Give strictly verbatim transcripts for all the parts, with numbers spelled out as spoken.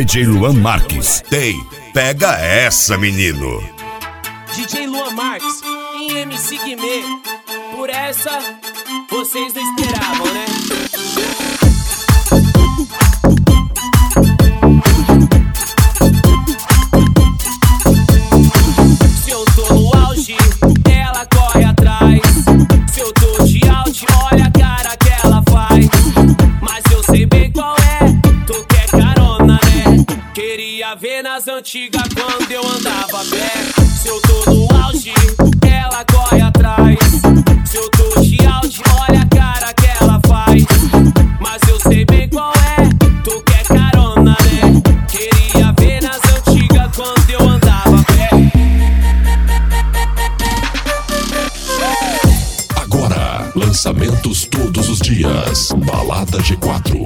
J Luan Marques. Tem, pega essa, menino. D J Luan Marques e M C Guimê. Por essa, vocês não esperavam, né? Se eu tô no auge, ela corre atrás. Se eu tô de out, olha a cara que ela faz. Mas eu sei bem qual é, tu quer carona, né? Queria ver nas antigas quando eu andava a pé. Se eu tô no auge, ela corre atrás. Se eu tô de out, olha a cara que ela faz. Mas eu sei bem qual é, tu quer carona, né? Queria ver nas antigas quando eu andava a pé. Agora, lançamentos todos os dias. Balada G quatro.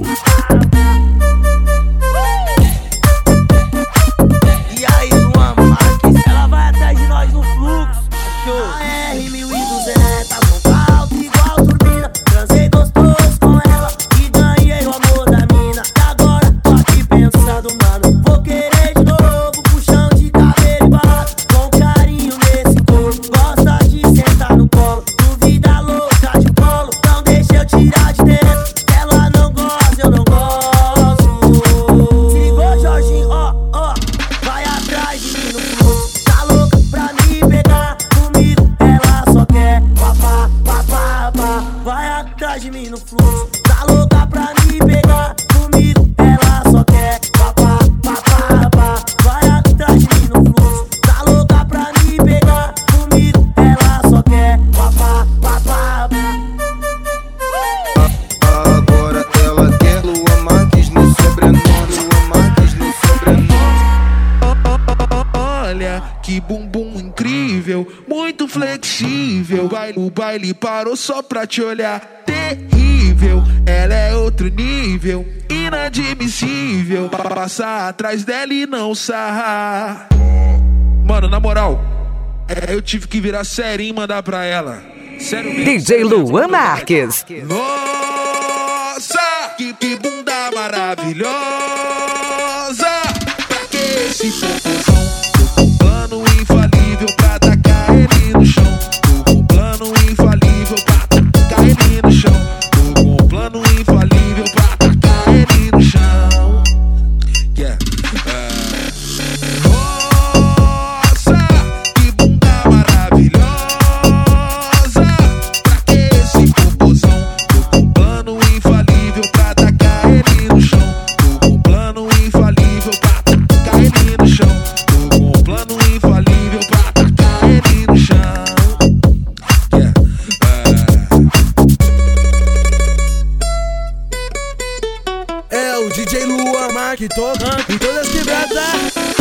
E aí, Luan Marques, ela vai atrás de nós no fluxo. A R mil e duzentos, volta alto igual turbina. Transei gostoso com ela e ganhei o amor da mina. E agora tô aqui pensando, mano, vou querer de novo. Puxão de cabelo e barra, com carinho nesse corpo. Gosta de sentar no colo, duvida louca de colo. Não deixa eu tirar de dentro, ela não gosta, eu não gosto. Se ligou, Jorginho, ó, ó, vai atrás de mim no fluxo. Tá louca pra me pegar comigo, ela só quer papá, papá, papá. Vai atrás de mim no fluxo. Tá louca pra me pegar comigo, ela só quer papá, papá, papá. Vai atrás de mim no fluxo. Tá louca pra me pegar comigo, ela só quer papá, papá, papá. Agora ela quer Luan Marques no sobrenome, Luan Marques no sobrenome. Olha que bumbum incrível, muito flexível. Baile- O baile parou só pra te olhar. Terrível, ela é outro nível, inadmissível. Pa- Passar atrás dela e não sarrar. Mano, na moral, é, eu tive que virar sério e mandar pra ela. Sério mesmo. D J Luan Marques. Nossa, que, que bunda maravilhosa. Pra que esse popozão? Tô com um plano infalível pra tacar ele no chão. Tô com um plano infalível pra tacar ele no chão. Tô com um plano infalível pra tacar ele no chão. Yeah. É. Nossa, que bunda maravilhosa. Pra que esse popozão? Tô com um plano infalível pra tacar ele no chão. Tô com um plano infalível pra tacar ele no chão. Tô com um plano infalível pra tacar ele no chão. Yeah. É o D J Luan Marques tocando em todas as quebradas.